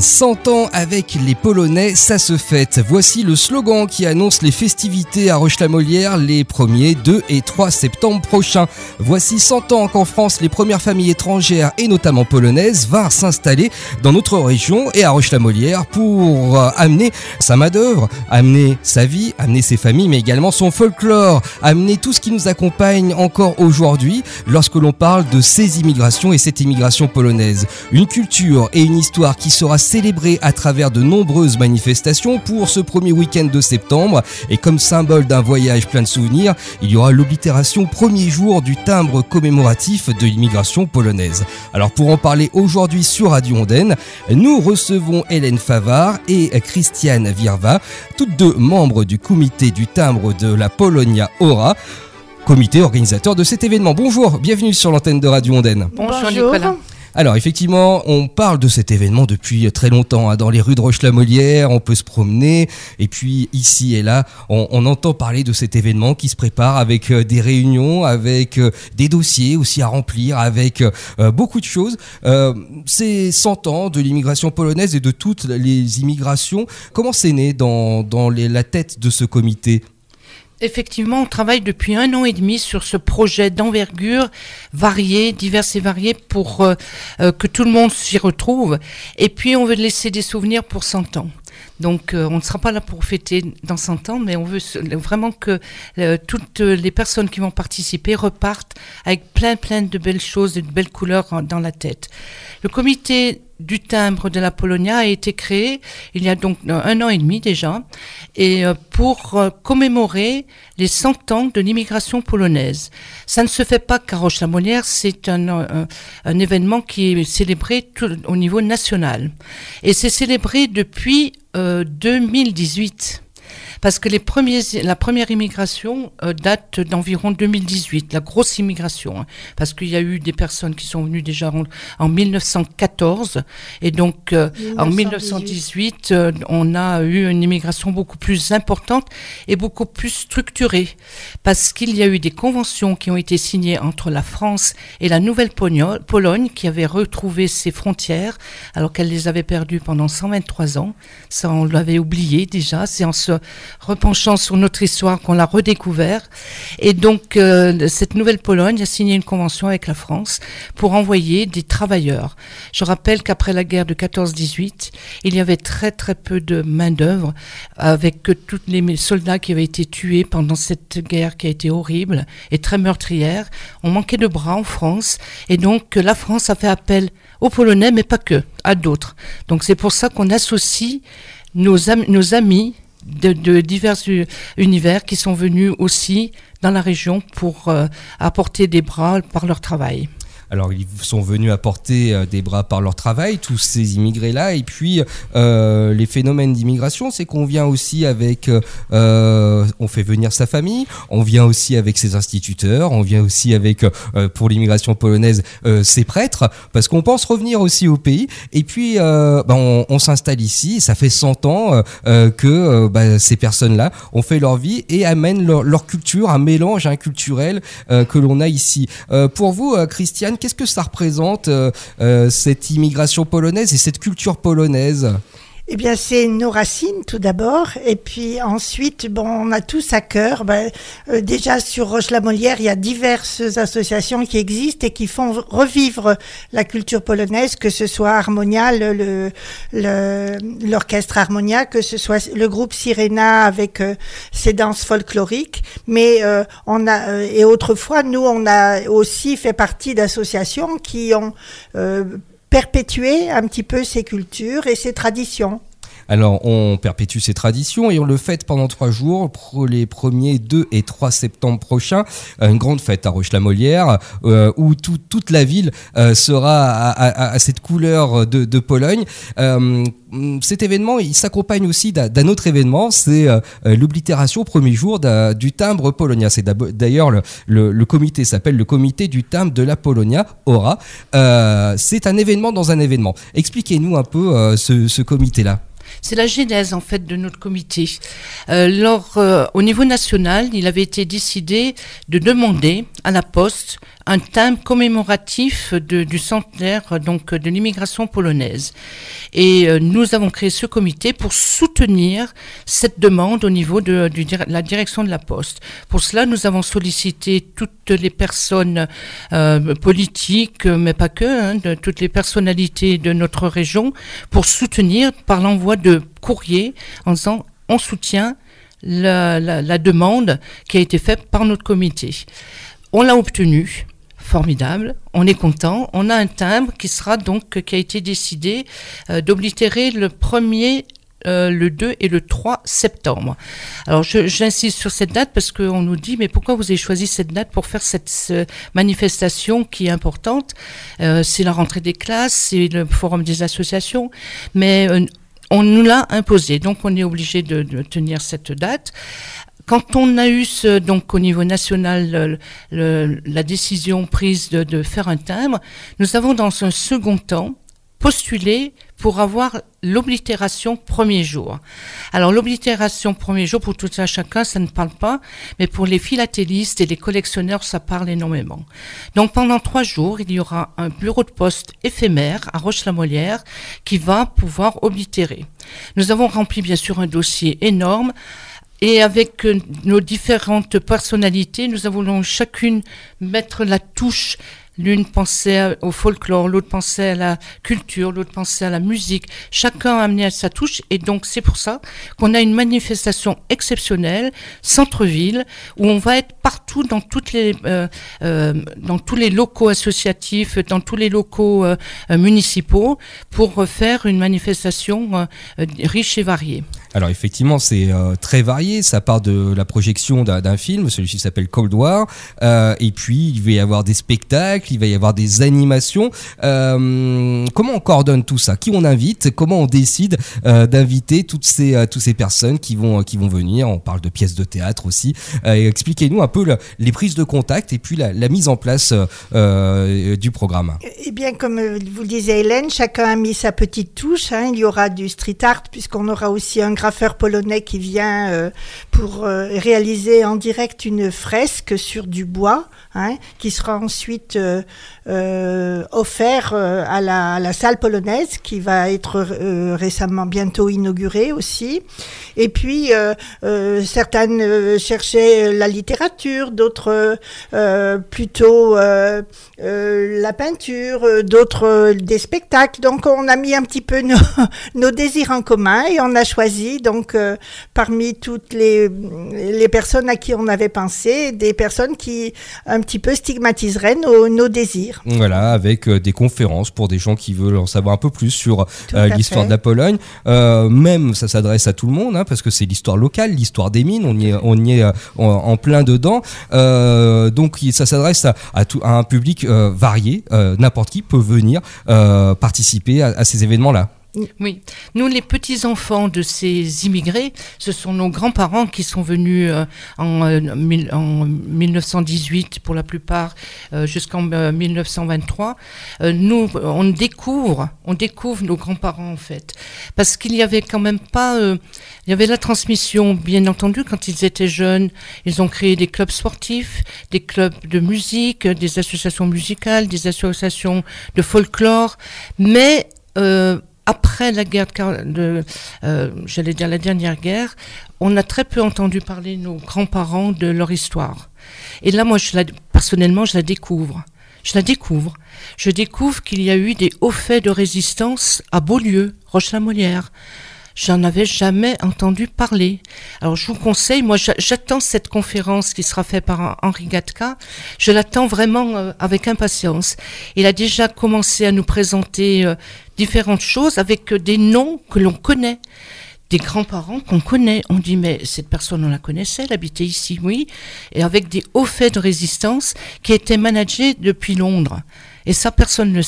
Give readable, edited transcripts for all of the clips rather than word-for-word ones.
100 ans avec les Polonais, ça se fête. Voici le slogan qui annonce les festivités à Roche-la-Molière les 1er, 2 et 3 septembre prochains. Voici 100 ans qu'en France, les premières familles étrangères et notamment polonaises vinrent s'installer dans notre région et à Roche-la-Molière pour amener sa main-d'œuvre, amener sa vie, amener ses familles, mais également son folklore, amener tout ce qui nous accompagne encore aujourd'hui lorsque l'on parle de ces immigrations et cette immigration polonaise. Une culture et une histoire qui sera célébrée à travers de nombreuses manifestations pour ce premier week-end de septembre. Et comme symbole d'un voyage plein de souvenirs, il y aura l'oblitération premier jour du timbre commémoratif de l'immigration polonaise. Alors pour en parler aujourd'hui sur Radio Ondaine, nous recevons Hélène Favard et Christiane Wierwa, toutes deux membres du comité du timbre de la Polonia Ora, comité organisateur de cet événement. Bonjour, bienvenue sur l'antenne de Radio Ondaine. Bonjour Nicolas. Alors effectivement, on parle de cet événement depuis très longtemps. Dans les rues de Roche-la-Molière, on peut se promener. Et puis ici et là, on entend parler de cet événement qui se prépare avec des réunions, avec des dossiers aussi à remplir, avec beaucoup de choses. C'est 100 ans de l'immigration polonaise et de toutes les immigrations. Comment c'est né dans la tête de ce comité ? Effectivement, on travaille depuis 1 an et demi sur ce projet d'envergure varié, divers et varié pour que tout le monde s'y retrouve. Et puis, on veut laisser des souvenirs pour 100 ans. Donc, on ne sera pas là pour fêter dans 100 ans, mais on veut vraiment que toutes les personnes qui vont participer repartent avec plein de belles choses et de belles couleurs dans la tête. Le comité du timbre de la Polonia a été créé il y a donc 1 an et demi déjà, et pour commémorer les 100 ans de l'immigration polonaise. Ça ne se fait pas qu'à Roche-la-Molière, c'est un événement qui est célébré au niveau national. Et c'est célébré depuis 2018. Parce que la première immigration date d'environ 2018, la grosse immigration, parce qu'il y a eu des personnes qui sont venues déjà en 1914, et donc en 1918, on a eu une immigration beaucoup plus importante et beaucoup plus structurée, parce qu'il y a eu des conventions qui ont été signées entre la France et la Nouvelle-Pologne, qui avaient retrouvé ses frontières, alors qu'elle les avait perdues pendant 123 ans. Ça, on l'avait oublié déjà, c'est en se repenchant sur notre histoire qu'on l'a redécouvert. Et donc, cette Nouvelle-Pologne a signé une convention avec la France pour envoyer des travailleurs. Je rappelle qu'après la guerre de 14-18, il y avait très peu de main-d'œuvre, avec tous les soldats qui avaient été tués pendant cette guerre qui a été horrible et très meurtrière. On manquait de bras en France, et donc la France a fait appel aux Polonais, mais pas que, à d'autres. Donc c'est pour ça qu'on associe nos amis de divers univers qui sont venus aussi dans la région pour apporter des bras par leur travail. Alors, ils sont venus apporter des bras par leur travail, tous ces immigrés-là. Et puis, les phénomènes d'immigration, c'est qu'on vient aussi avec... on fait venir sa famille, on vient aussi avec ses instituteurs, on vient aussi avec, pour l'immigration polonaise, ses prêtres, parce qu'on pense revenir aussi au pays. Et puis, on s'installe ici. Ça fait 100 ans que ces personnes-là ont fait leur vie et amènent leur culture, un mélange culturel que l'on a ici. Pour vous, Christiane, qu'est-ce que ça représente, cette immigration polonaise et cette culture polonaise ? Eh bien, c'est nos racines tout d'abord, et puis ensuite, on a tous à cœur. Déjà sur Roche-la-Molière, il y a diverses associations qui existent et qui font revivre la culture polonaise, que ce soit Harmonia, l'orchestre Harmonia, que ce soit le groupe Sirena avec ses danses folkloriques. Mais et autrefois, nous, on a aussi fait partie d'associations qui ont perpétuer un petit peu ces cultures et ces traditions. Alors, on perpétue ces traditions et on le fête pendant 3 jours, pour les 1er, 2 et 3 septembre prochains. Une grande fête à Roche-la-Molière où toute la ville sera à cette couleur de Pologne. Cet événement, il s'accompagne aussi d'un autre événement, c'est l'oblitération premier jour du timbre Polonia. C'est d'ailleurs le comité s'appelle le comité du timbre de la Polonia Ora. C'est un événement dans un événement. Expliquez-nous un peu ce comité-là. C'est la genèse en fait de notre comité. Au niveau national, il avait été décidé de demander à la Poste un timbre commémoratif du centenaire donc de l'immigration polonaise. Et nous avons créé ce comité pour soutenir cette demande au niveau de la direction de la Poste. Pour cela, nous avons sollicité toutes les personnes politiques, mais pas que, de toutes les personnalités de notre région pour soutenir par l'envoi de courriers en disant on soutient la demande qui a été faite par notre comité. On l'a obtenu. Formidable, on est content. On a un timbre qui a été décidé d'oblitérer le 1er, le 2 et le 3 septembre. Alors j'insiste sur cette date parce qu'on nous dit mais pourquoi vous avez choisi cette date pour faire cette manifestation qui est importante, c'est la rentrée des classes, c'est le forum des associations, mais on nous l'a imposé, donc on est obligé de tenir cette date. Quand on a eu donc au niveau national la décision prise de faire un timbre, nous avons dans un second temps postulé pour avoir l'oblitération premier jour. Alors l'oblitération premier jour, pour tout ça chacun, ça ne parle pas, mais pour les philatélistes et les collectionneurs, ça parle énormément. Donc pendant 3 jours, il y aura un bureau de poste éphémère à Roche-la-Molière qui va pouvoir oblitérer. Nous avons rempli bien sûr un dossier énorme. Et avec nos différentes personnalités, nous voulons chacune mettre la touche. L'une pensait au folklore, l'autre pensait à la culture, l'autre pensait à la musique. Chacun a amené à sa touche et donc c'est pour ça qu'on a une manifestation exceptionnelle, centre-ville, où on va être partout dans tous les locaux associatifs, dans tous les locaux municipaux pour faire une manifestation riche et variée. Alors effectivement, c'est très varié. Ça part de la projection d'un film, celui-ci s'appelle Cold War, et puis il va y avoir des spectacles, il va y avoir des animations. Comment on coordonne tout ça? Qui on invite? Comment on décide d'inviter toutes ces personnes qui vont venir? On parle de pièces de théâtre aussi. Expliquez-nous un peu les prises de contact et puis la mise en place du programme. Eh bien, comme vous le disiez Hélène, chacun a mis sa petite touche. Il y aura du street art puisqu'on aura aussi un graffeur polonais qui vient pour réaliser en direct une fresque sur du bois, qui sera ensuite offert à la salle polonaise qui va être récemment bientôt inaugurée aussi. Et puis certaines cherchaient la littérature, d'autres plutôt la peinture, d'autres des spectacles. Donc on a mis un petit peu nos désirs en commun et on a choisi donc parmi toutes les personnes à qui on avait pensé, des personnes qui un petit peu stigmatiseraient nos désirs. Voilà, avec des conférences pour des gens qui veulent en savoir un peu plus sur l'histoire de la Pologne. Même ça s'adresse à tout le monde, parce que c'est l'histoire locale, l'histoire des mines, on y est en plein dedans. Donc ça s'adresse à un public varié, n'importe qui peut venir participer à ces événements-là. Oui, nous les petits-enfants de ces immigrés, ce sont nos grands-parents qui sont venus en 1918 pour la plupart jusqu'en 1923. Nous, on découvre nos grands-parents en fait, parce qu'il y avait quand même pas, il y avait la transmission bien entendu quand ils étaient jeunes. Ils ont créé des clubs sportifs, des clubs de musique, des associations musicales, des associations de folklore, mais après la guerre j'allais dire la dernière guerre, on a très peu entendu parler nos grands-parents de leur histoire. Et là, moi, personnellement, je la découvre. Je découvre qu'il y a eu des hauts faits de résistance à Beaulieu, Roche-la-Molière. J'en avais jamais entendu parler. Alors je vous conseille, moi j'attends cette conférence qui sera faite par Henri Gatka, je l'attends vraiment avec impatience. Il a déjà commencé à nous présenter différentes choses avec des noms que l'on connaît, des grands-parents qu'on connaît. On dit mais cette personne on la connaissait, elle habitait ici, oui, et avec des hauts faits de résistance qui étaient managés depuis Londres. Et ça, personne ne le sait.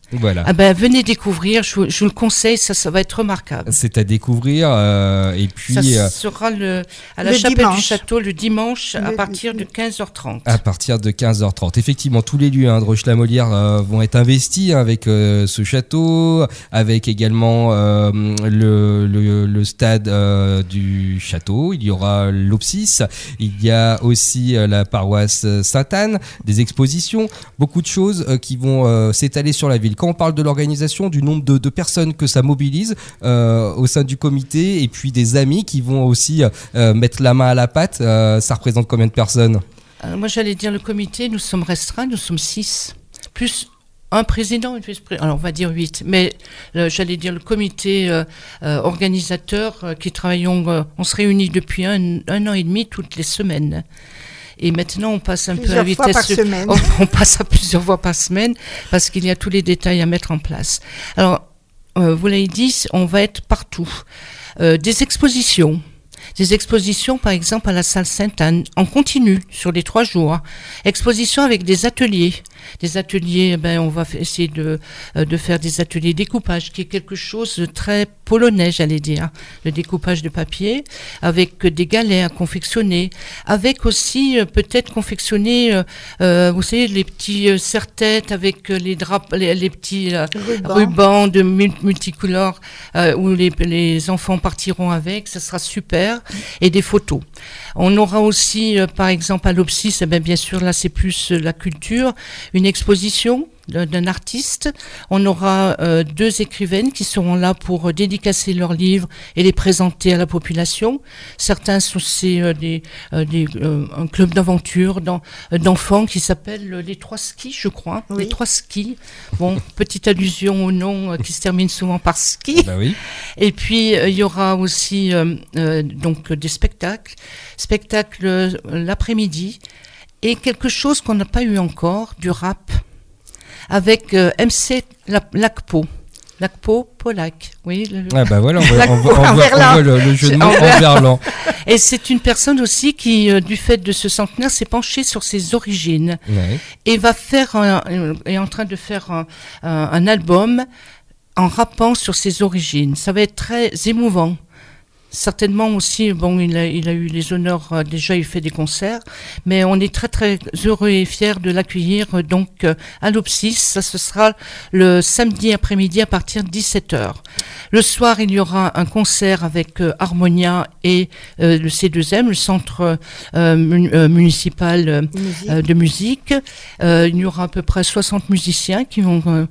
Voilà. Ah ben, venez découvrir, je vous le conseille, ça va être remarquable. C'est à découvrir et puis... Ça sera à la chapelle dimanche. du château le dimanche à partir de 15h30. À partir de 15h30. Effectivement, tous les lieux de Roche-la-Molière vont être investis avec ce château, avec également le stade du château. Il y aura l'Opsis, il y a aussi la paroisse Sainte-Anne, des expositions, beaucoup de choses qui vont s'étaler sur la ville. Quand on parle de l'organisation, du nombre de personnes que ça mobilise au sein du comité et puis des amis qui vont aussi mettre la main à la pâte, ça représente combien de personnes ? Moi, j'allais dire le comité, nous sommes restreints, nous sommes 6, plus un président, une vice-présidente, alors on va dire 8, mais j'allais dire le comité organisateur qui travaillons, on se réunit depuis un an et demi toutes les semaines. Et maintenant, on passe plusieurs peu à vitesse. Fois par semaine. On passe à plusieurs fois par semaine parce qu'il y a tous les détails à mettre en place. Alors, vous l'avez dit, on va être partout. Des expositions, par exemple, à la salle Sainte-Anne, en continu, sur les 3 jours. Exposition avec des ateliers. On va essayer de faire des ateliers découpage, qui est quelque chose de très polonais, j'allais dire. Le découpage de papier, avec des galets à confectionner, avec aussi peut-être confectionner, vous savez, les petits serre-têtes avec les draps, les petits rubans de multicolores où les enfants partiront avec, ça sera super, et des photos. On aura aussi, par exemple, à l'Opsis, bien sûr, là c'est plus la culture, une exposition d'un artiste. On aura 2 écrivaines qui seront là pour dédicacer leurs livres et les présenter à la population. Certains sont un club d'aventure d'enfants qui s'appelle les 3 skis, je crois. Oui. Les 3 skis. Bon, petite allusion au nom qui se termine souvent par ski. Bah oui. Et puis il y aura aussi donc des spectacles l'après-midi et quelque chose qu'on n'a pas eu encore, du rap. Avec MC Lakpo Polak. Oui, voilà, on voit le jeu de mots en verlan. Et c'est une personne aussi qui, du fait de ce centenaire, s'est penchée sur ses origines. Ouais. Et est en train de faire un album en rappant sur ses origines. Ça va être très émouvant. Certainement aussi, il a eu les honneurs, déjà il fait des concerts, mais on est très très heureux et fiers de l'accueillir donc à l'Opsis. Ça ce sera le samedi après-midi à partir de 17h. Le soir, il y aura un concert avec Harmonia et le C2M, le centre municipal de musique. Il y aura à peu près 60 musiciens qui vont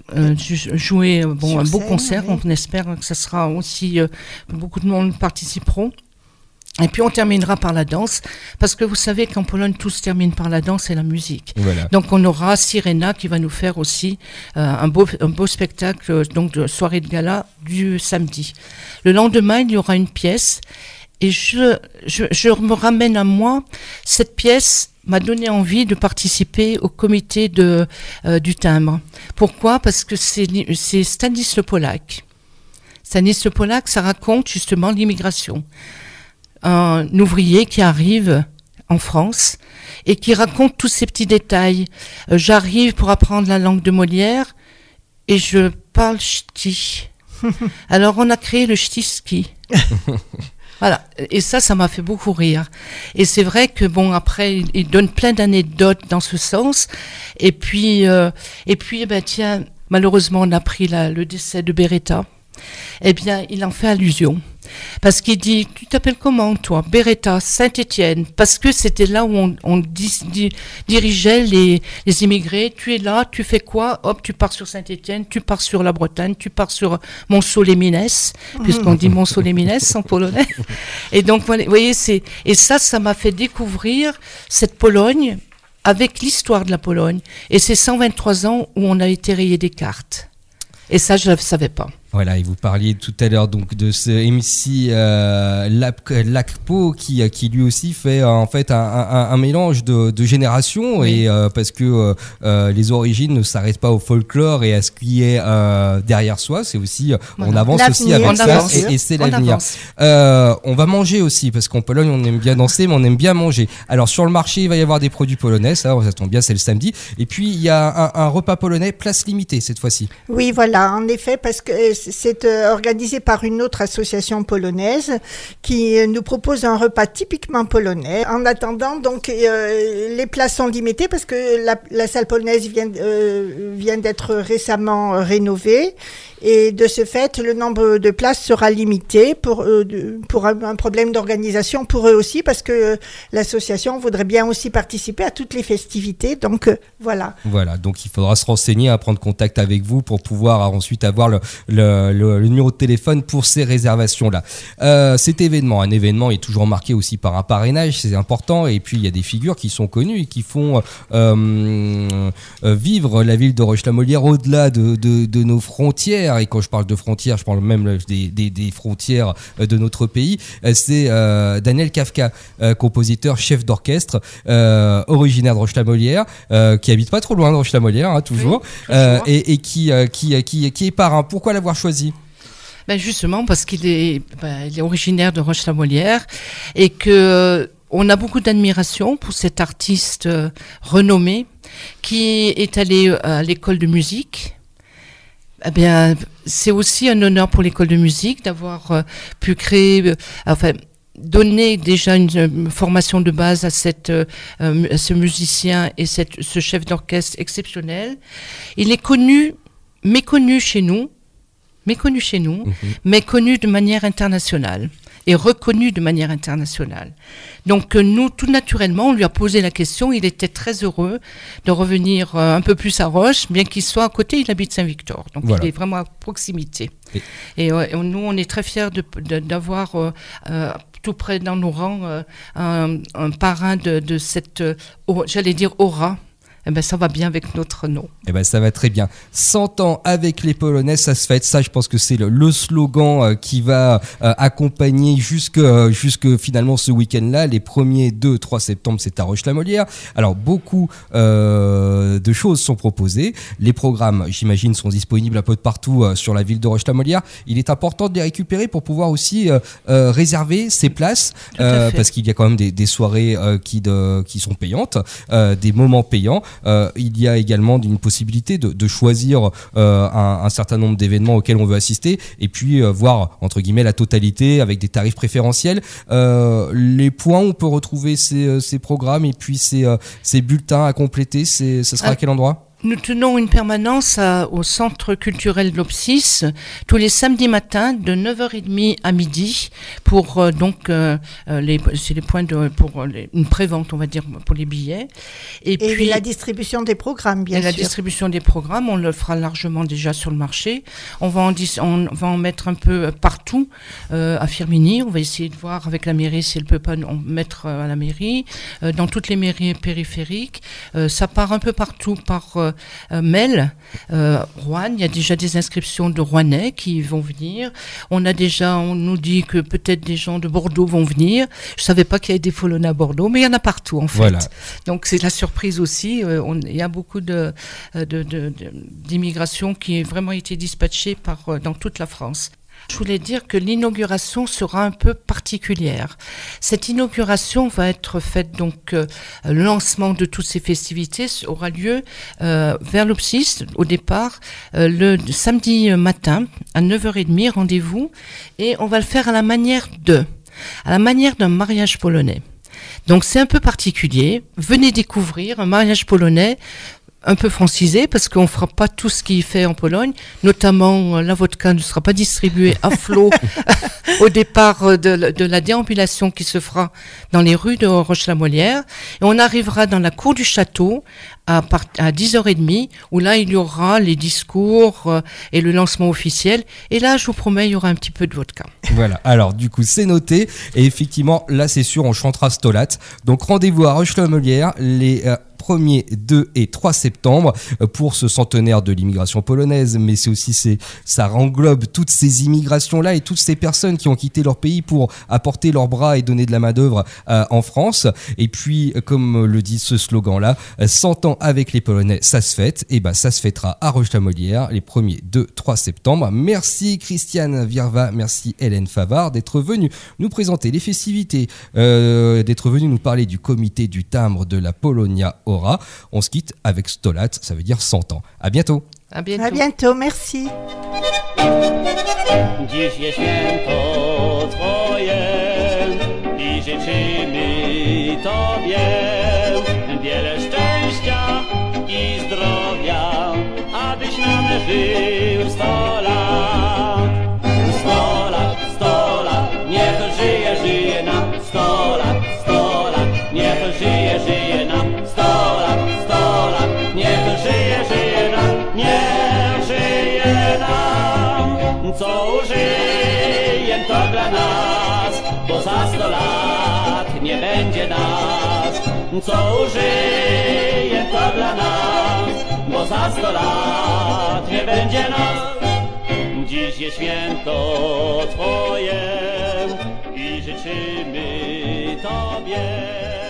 jouer un beau concert. Oui. On espère que ça sera aussi beaucoup de monde participeront. Et puis on terminera par la danse, parce que vous savez qu'en Pologne tout se termine par la danse et la musique. Voilà. Donc on aura Sirena qui va nous faire aussi un beau spectacle, donc de soirée de gala du samedi. Le lendemain il y aura une pièce et je me ramène à moi. Cette pièce m'a donné envie de participer au comité du timbre. Pourquoi ? Parce que c'est Stanisław Le Polak. Stanisław Le Polak, ça raconte justement l'immigration. Un ouvrier qui arrive en France et qui raconte tous ces petits détails. J'arrive pour apprendre la langue de Molière et je parle ch'ti. Alors on a créé le ch'ti-ski. Voilà, et ça m'a fait beaucoup rire. Et c'est vrai que après, il donne plein d'anecdotes dans ce sens. Et puis, tiens, malheureusement, on a appris le décès de Beretta. Eh bien, il en fait allusion. Parce qu'il dit, tu t'appelles comment, toi ? Beretta, Saint-Étienne. Parce que c'était là où on dirigeait les immigrés. Tu es là, tu fais quoi ? Hop, tu pars sur Saint-Étienne, tu pars sur la Bretagne, tu pars sur Monceau-les-Mines, puisqu'on dit Monceau-les-Mines en polonais. Et donc, vous voyez, et ça m'a fait découvrir cette Pologne avec l'histoire de la Pologne. Et c'est 123 ans où on a été rayé des cartes. Et ça, je ne le savais pas. Voilà, et vous parliez tout à l'heure donc de ce MC Lakpo qui lui aussi fait en fait un mélange de générations, oui. Et parce que les origines ne s'arrêtent pas au folklore et à ce qui est derrière soi, c'est aussi on avance aussi avec ça et c'est l'avenir. On va manger aussi parce qu'en Pologne on aime bien danser mais on aime bien manger. Alors sur le marché il va y avoir des produits polonais, ça tombe bien, c'est le samedi. Et puis il y a un repas polonais place limitée cette fois-ci. Oui, voilà, en effet, parce que c'est organisé par une autre association polonaise qui nous propose un repas typiquement polonais. En attendant, donc, les places sont limitées parce que la salle polonaise vient d'être récemment rénovée. Et de ce fait, le nombre de places sera limité pour un problème d'organisation pour eux aussi, parce que l'association voudrait bien aussi participer à toutes les festivités. Donc, voilà. Voilà, donc il faudra se renseigner, à prendre contact avec vous pour pouvoir ensuite avoir le numéro de téléphone pour ces réservations-là. Cet événement, un événement est toujours marqué aussi par un parrainage, c'est important. Et puis, il y a des figures qui sont connues et qui font vivre la ville de Roche-la-Molière au-delà de nos frontières. Et quand je parle de frontières, je parle même des frontières de notre pays. C'est Daniel Kafka, compositeur, chef d'orchestre, originaire de Roche-la-Molière, qui habite pas trop loin de Roche-la-Molière, toujours, oui, et qui est parrain. Pourquoi l'avoir choisi ? Justement parce qu'il est originaire de Roche-la-Molière et que on a beaucoup d'admiration pour cet artiste renommé qui est allé à l'école de musique. Eh bien, c'est aussi un honneur pour l'école de musique d'avoir pu créer, donner déjà une formation de base à ce musicien et ce chef d'orchestre exceptionnel. Il est méconnu chez nous, mais connu de manière internationale et reconnu de manière internationale. Donc nous, tout naturellement, on lui a posé la question. Il était très heureux de revenir un peu plus à Roche, bien qu'il soit à côté, il habite Saint-Victor. Donc voilà. Il est vraiment à proximité. Et nous, on est très fiers d'avoir tout près dans nos rangs un parrain de cette, j'allais dire, aura. Eh ben, ça va bien avec notre nom. Eh ben, ça va très bien. 100 ans avec les Polonais, ça se fête. Ça, je pense que c'est le slogan qui va accompagner jusque finalement ce week-end-là. Les 1er, 2, 3 septembre, c'est à Roche-la-Molière. Alors, beaucoup de choses sont proposées. Les programmes, j'imagine, sont disponibles un peu de partout sur la ville de Roche-la-Molière. Il est important de les récupérer pour pouvoir aussi réserver ces places parce qu'il y a quand même des soirées qui sont payantes, des moments payants. Il y a également une possibilité de choisir un certain nombre d'événements auxquels on veut assister et puis voir entre guillemets la totalité avec des tarifs préférentiels. Les points où on peut retrouver ces programmes et puis ces bulletins à compléter, ce sera à quel endroit ? Nous tenons une permanence au Centre culturel de l'Opsis tous les samedis matins de 9h30 à midi pour c'est les points une prévente, on va dire, pour les billets. Et puis la distribution des programmes, bien sûr. La distribution des programmes, on le fera largement déjà sur le marché. On va en mettre un peu partout à Firminy. On va essayer de voir avec la mairie si elle peut pas en mettre à la mairie, dans toutes les mairies périphériques. Ça part un peu partout par Mel, Rouen, il y a déjà des inscriptions de Rouennais qui vont venir. On nous dit que peut-être des gens de Bordeaux vont venir. Je savais pas qu'il y avait des Polonais à Bordeaux, mais il y en a partout en fait. Voilà. Donc c'est la surprise aussi. Il y a beaucoup d'immigration qui a vraiment été dispatchée dans toute la France. Je voulais dire que l'inauguration sera un peu particulière. Cette inauguration va être faite, donc le lancement de toutes ces festivités aura lieu vers l'Opsis au départ, le samedi matin à 9h30, rendez-vous, et on va le faire à la manière d'un mariage polonais. Donc c'est un peu particulier. Venez découvrir un mariage polonais un peu francisé, parce qu'on ne fera pas tout ce qu'il fait en Pologne, notamment la vodka ne sera pas distribuée à flot au départ de la déambulation qui se fera dans les rues de Roche-la-Molière, et on arrivera dans la cour du château à 10h30, où là, il y aura les discours et le lancement officiel. Et là, je vous promets, il y aura un petit peu de vodka. Voilà, alors du coup, c'est noté. Et effectivement, là, c'est sûr, on chantera Stolat. Donc, rendez-vous à Roche-la-Molière les 1er, 2 et 3 septembre pour ce centenaire de l'immigration polonaise, mais c'est aussi ça englobe toutes ces immigrations-là et toutes ces personnes qui ont quitté leur pays pour apporter leurs bras et donner de la main-d'œuvre en France. Et puis, comme le dit ce slogan-là, 100 ans avec les Polonais, ça se fête. Et ben, ça se fêtera à Roche-la-Molière les 1er, 2, 3 septembre. Merci Christiane Virva, merci Hélène Favard d'être venue nous présenter les festivités, d'être venue nous parler du comité du timbre de la Polonia Aura. On se quitte avec Stolat, ça veut dire 100 ans. À bientôt. À bientôt. À bientôt, merci. Dziś jest święto Twoje i życzymy Tobie wiele szczęścia i zdrowia, abyś nam żył 100 lat. 100 lat, 100 lat, niech żyje, żyje nam 100 lat, 100 lat, niech żyje, żyje nam 100 lat, 100 lat, niech żyje, żyje nam, niech żyje nam. Co użyjem to dla nas, bo za 100 lat nie będzie nas. Co użyjem to dla nas, bo za 100 lat nie będzie nas. Dziś jest święto Twoje i życzymy Tobie